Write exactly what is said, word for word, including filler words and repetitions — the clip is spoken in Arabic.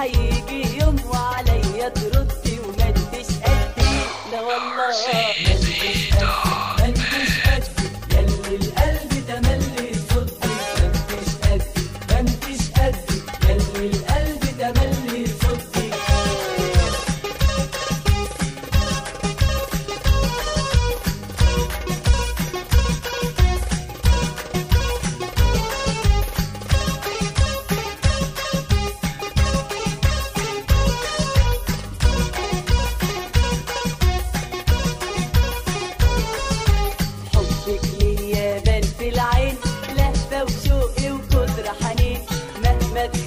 هيجي يوم وعليا تردي وما انتش قدي. لا والله ما انتش قدي، ما انتش قدي ياللي القلب تملي صدي. ما انتش قدي، ما انتش قدي ياللي القلب تملي صدي. حبك ليا بان في العين، لهفة وشوقي وكتر حنين. مهما